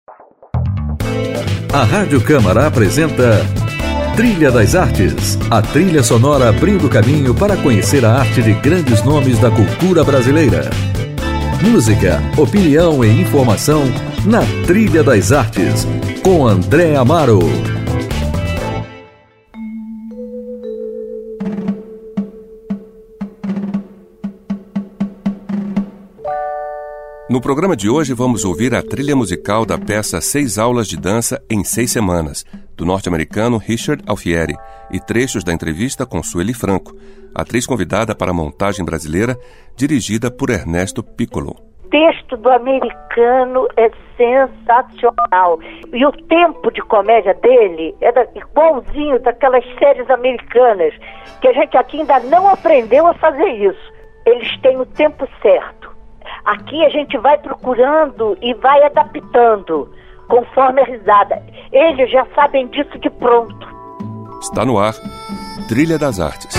A Rádio Câmara apresenta Trilha das Artes, a trilha sonora abrindo o caminho para conhecer a arte de grandes nomes da cultura brasileira. Música, opinião e informação na Trilha das Artes, com André Amaro. No programa de hoje vamos ouvir a trilha musical da peça 6 Aulas de Dança em 6 Semanas, do norte-americano Richard Alfieri, e trechos da entrevista com Sueli Franco, atriz convidada para a montagem brasileira, dirigida por Ernesto Piccolo. O texto do americano é sensacional. E o tempo de comédia dele é igualzinho daquelas séries americanas, que a gente aqui ainda não aprendeu a fazer isso. Eles têm o tempo certo. Aqui a gente vai procurando e vai adaptando, conforme a risada. Eles já sabem disso de pronto. Está no ar, Trilha das Artes.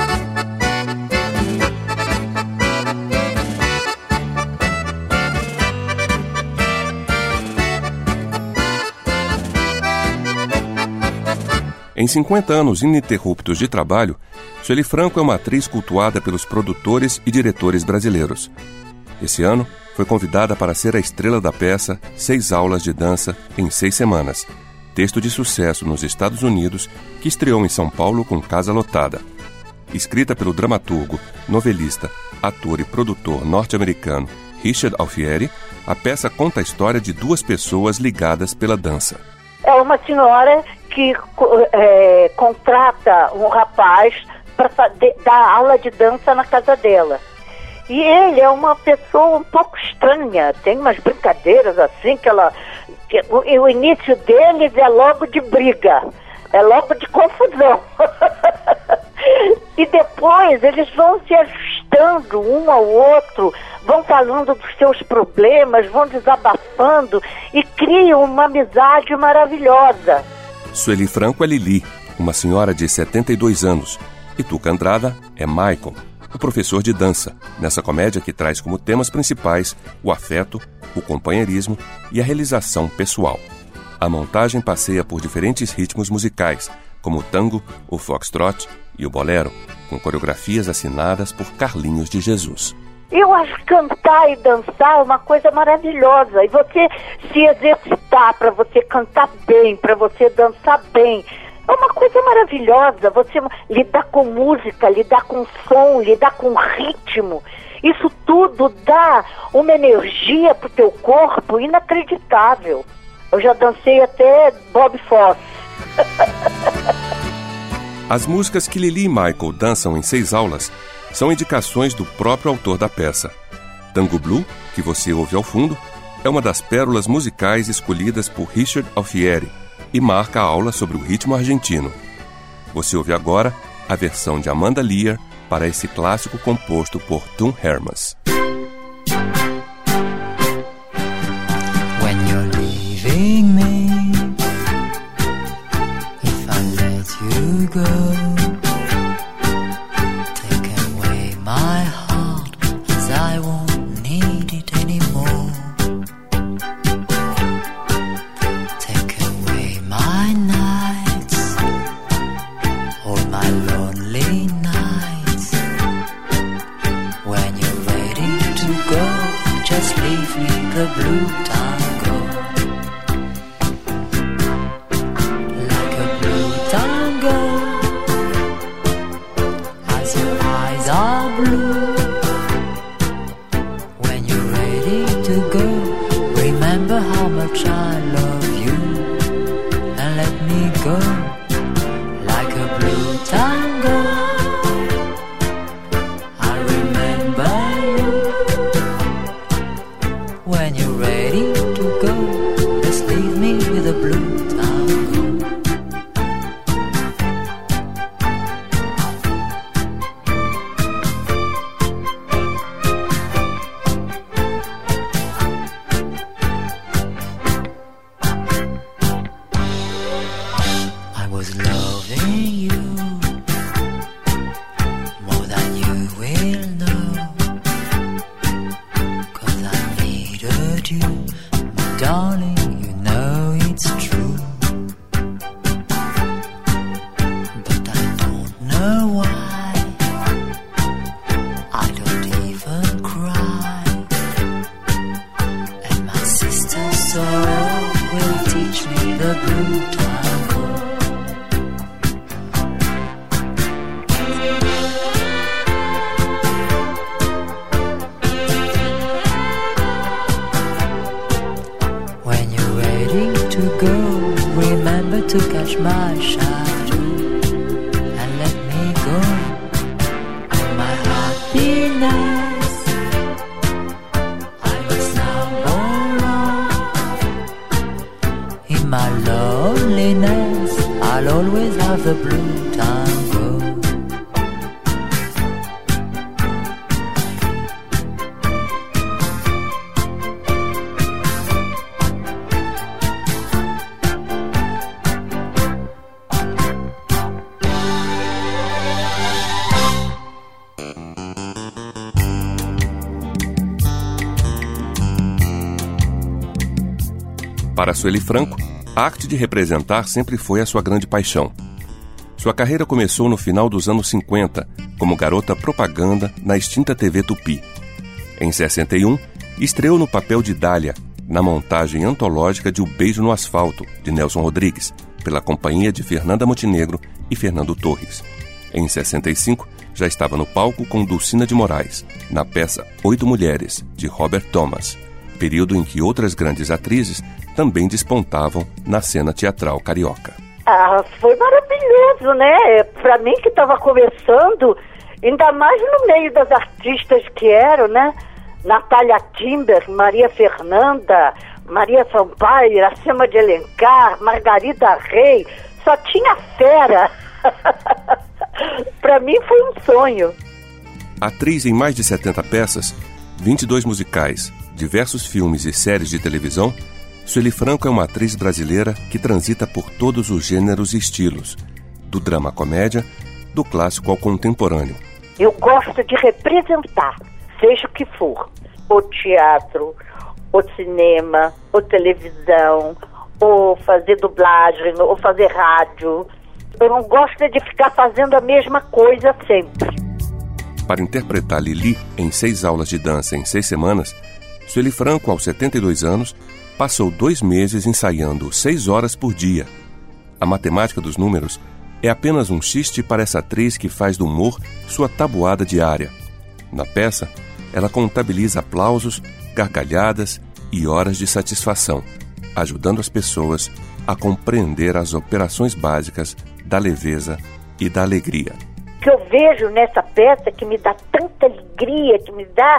Em 50 anos ininterruptos de trabalho, Sueli Franco é uma atriz cultuada pelos produtores e diretores brasileiros. Esse ano, foi convidada para ser a estrela da peça 6 Aulas de Dança em 6 Semanas, texto de sucesso nos Estados Unidos que estreou em São Paulo com casa lotada. Escrita pelo dramaturgo, novelista, ator e produtor norte-americano Richard Alfieri, a peça conta a história de 2 pessoas ligadas pela dança. É uma senhora que contrata um rapaz para dar aula de dança na casa dela. E ele é uma pessoa um pouco estranha, tem umas brincadeiras assim e o início deles é logo de briga, é logo de confusão. E depois eles vão se ajustando um ao outro, vão falando dos seus problemas, vão desabafando e criam uma amizade maravilhosa. Sueli Franco é Lili, uma senhora de 72 anos, e Tuca Andrada é Michael, o professor de dança, nessa comédia que traz como temas principais o afeto, o companheirismo e a realização pessoal. A montagem passeia por diferentes ritmos musicais, como o tango, o foxtrot e o bolero, com coreografias assinadas por Carlinhos de Jesus. Eu acho cantar e dançar uma coisa maravilhosa, e você se exercitar para você cantar bem, para você dançar bem, é uma coisa maravilhosa. Você lidar com música, lidar com som, lidar com ritmo. Isso tudo dá uma energia pro teu corpo inacreditável. Eu já dancei até Bob Fosse. As músicas que Lili e Michael dançam em 6 aulas são indicações do próprio autor da peça. Tango Blue, que você ouve ao fundo, é uma das pérolas musicais escolhidas por Richard Alfieri, e marca a aula sobre o ritmo argentino. Você ouve agora a versão de Amanda Lear para esse clássico composto por Tom Hermans. When you're leaving me, if I let you go, take away my heart, as I won't need it anymore. Just leave me the blue tango, like a blue tango, as your eyes are blue. When you're ready to go, remember how much I love you, and let me go, like a blue tango. I remember you. When you're ready to go, just leave me with a blue tango. the blue tango. When you're ready to go, remember to catch my shadow and let me go on my happiness. I must now go on. In my loneliness, I'll always have the blue tango. Para Sueli Franco, a arte de representar sempre foi a sua grande paixão. Sua carreira começou no final dos anos 50, como garota propaganda na extinta TV Tupi. Em 61, estreou no papel de Dália, na montagem antológica de O Beijo no Asfalto, de Nelson Rodrigues, pela companhia de Fernanda Montenegro e Fernando Torres. Em 65, já estava no palco com Dulcina de Moraes, na peça 8 Mulheres, de Robert Thomas, período em que outras grandes atrizes também despontavam na cena teatral carioca. Foi maravilhoso, né? Pra mim que estava começando, ainda mais no meio das artistas que eram, né? Natália Timber, Maria Fernanda, Maria Sampaio, Iracema de Alencar, Margarida Rey, só tinha fera. Pra mim foi um sonho. Atriz em mais de 70 peças, 22 musicais, diversos filmes e séries de televisão, Sueli Franco é uma atriz brasileira que transita por todos os gêneros e estilos, do drama à comédia, do clássico ao contemporâneo. Eu gosto de representar, seja o que for, ou teatro, ou cinema, ou televisão, ou fazer dublagem, ou fazer rádio. Eu não gosto de ficar fazendo a mesma coisa sempre. Para interpretar Lili em 6 aulas de dança em 6 semanas, Sueli Franco, aos 72 anos, passou 2 meses ensaiando 6 horas por dia. A matemática dos números é apenas um xiste para essa atriz que faz do humor sua tabuada diária. Na peça, ela contabiliza aplausos, gargalhadas e horas de satisfação, ajudando as pessoas a compreender as operações básicas da leveza e da alegria. O que eu vejo nessa peça que me dá tanta alegria, que me dá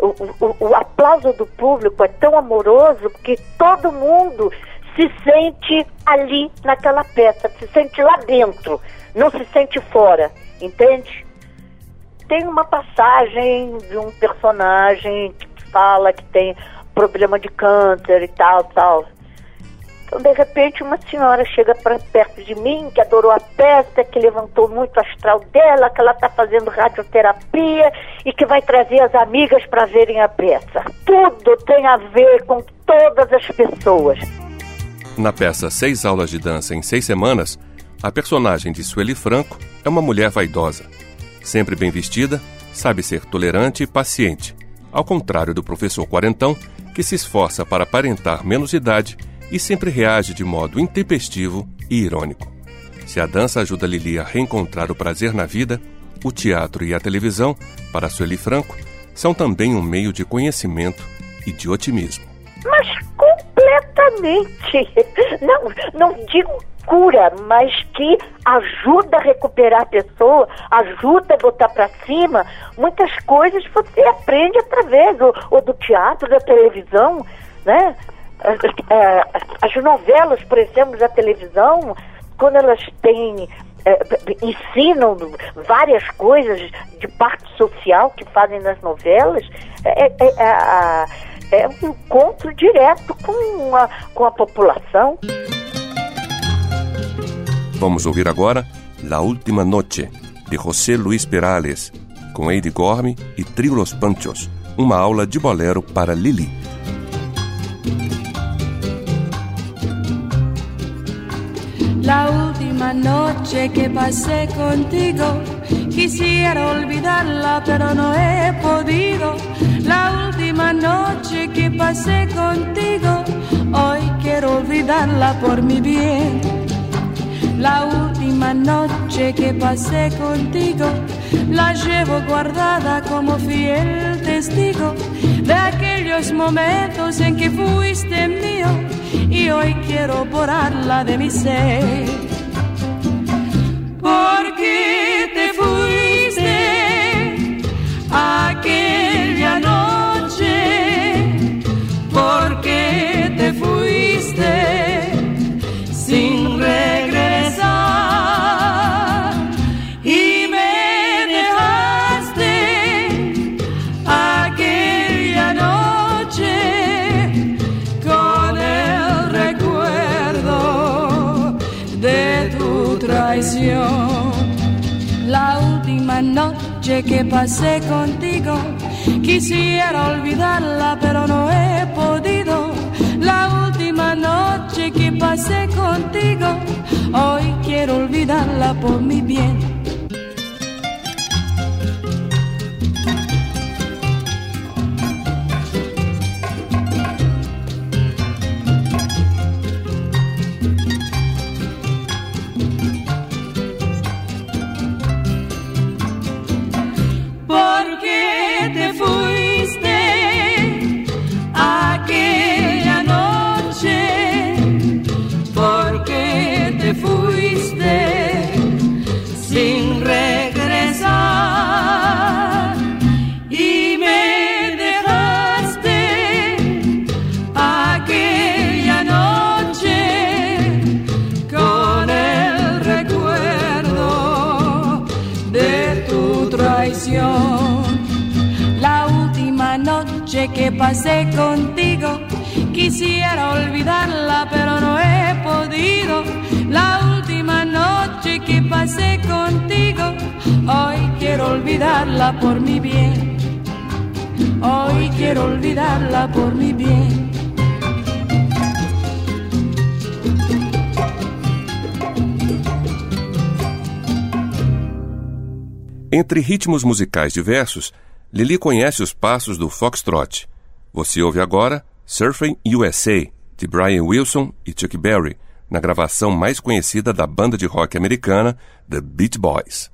o aplauso do público é tão amoroso, porque todo mundo se sente ali naquela peça, se sente lá dentro, não se sente fora, entende? Tem uma passagem de um personagem que fala que tem problema de câncer e tal. Então, de repente, uma senhora chega para perto de mim, que adorou a peça, que levantou muito o astral dela, que ela está fazendo radioterapia e que vai trazer as amigas para verem a peça. Tudo tem a ver com todas as pessoas. Na peça 6 aulas de dança em 6 semanas, a personagem de Sueli Franco é uma mulher vaidosa. Sempre bem vestida, sabe ser tolerante e paciente, ao contrário do professor quarentão, que se esforça para aparentar menos idade e sempre reage de modo intempestivo e irônico. Se a dança ajuda Lili a reencontrar o prazer na vida, o teatro e a televisão, para Sueli Franco, são também um meio de conhecimento e de otimismo. Mas completamente. Não digo cura, mas que ajuda a recuperar a pessoa, ajuda a botar para cima. Muitas coisas você aprende através ou do teatro, da televisão, né? As novelas, por exemplo, da televisão, quando elas ensinam várias coisas de parte social que fazem nas novelas, é um encontro direto com a população. Vamos ouvir agora La Última Noche, de José Luis Perales, com Eddie Gorme e Trio Los Panchos, uma aula de bolero para Lili. La última noche que pasé contigo, quisiera olvidarla pero no he podido. La última noche que pasé contigo, hoy quiero quiero olvidarla por mi bien. La última noche que pasé contigo la llevo guardada como fiel testigo de aquellos momentos en que fuiste mío, y hoy quiero borrarla de mi ser. Porque te fuiste aquella noche, porque te fuiste sin regresar y me dejaste aquella noche con el recuerdo de tu traición. La última noche que pasé contigo quisiera olvidarla, pero no he podido. La última noche que pasé contigo, hoy quiero olvidarla por mi bien. Porque te fuiste aquella noche, porque te fuiste sin regresar y me dejaste aquella noche con el recuerdo de tu traición. La última noche que pasé contigo quisiera olvidarla, pero no he podido. La última noche que pasé contigo, hoy quiero olvidarla por mi bien. Hoy quiero olvidarla por mi bien. Entre ritmos musicais diversos, Lili conhece os passos do foxtrot. Você ouve agora Surfing USA, de Brian Wilson e Chuck Berry, na gravação mais conhecida da banda de rock americana, The Beach Boys.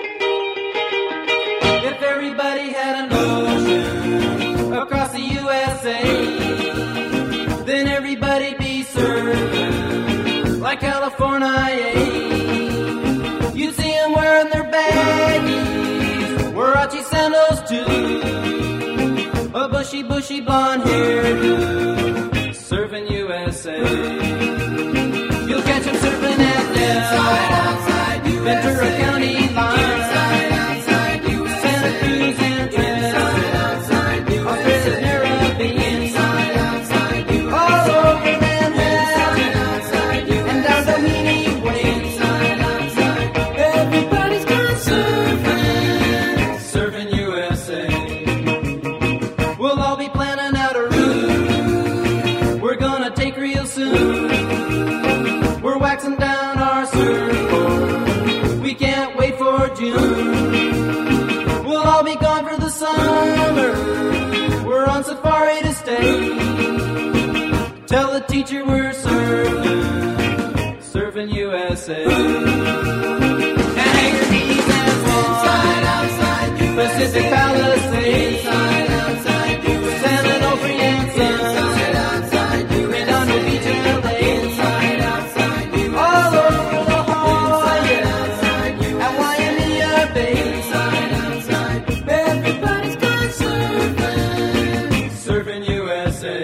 If everybody had an ocean across the USA, then everybody'd be surfing like California. You'd see them wearing their baggies, Warachi sandals too, a bushy, bushy blonde hairdo, surfing USA. You'll catch them surfing at Del, Ventura County line, Santa Cruz and Trent, Australia's Caribbean, all over Manhattan, and down Doheny Way. Everybody's gone surfing, surfing USA. We'll all be planning out a route we're gonna take real soon. We're waxing down our surfboard, we can't wait for June. We'll all be gone for the summer, we're on safari to stay. Tell the teacher we're surfing, surfing USA. And Hangar Keys and Swan, Pacific Palisades, San Onofre and Sun, Redondo Beach and LA, all over La Jolla and Waimea Bay. Everybody's gone surfing, surfing USA.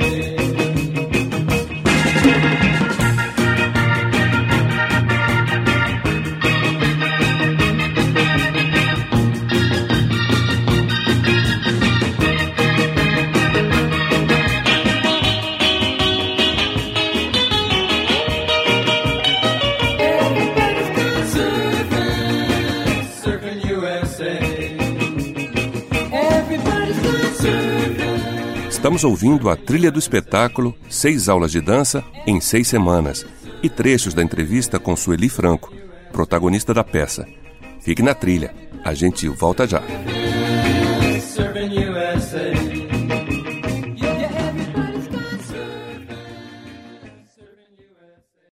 Estamos ouvindo a trilha do espetáculo 6 aulas de dança em 6 semanas e trechos da entrevista com Sueli Franco, protagonista da peça. Fique na trilha, a gente volta já.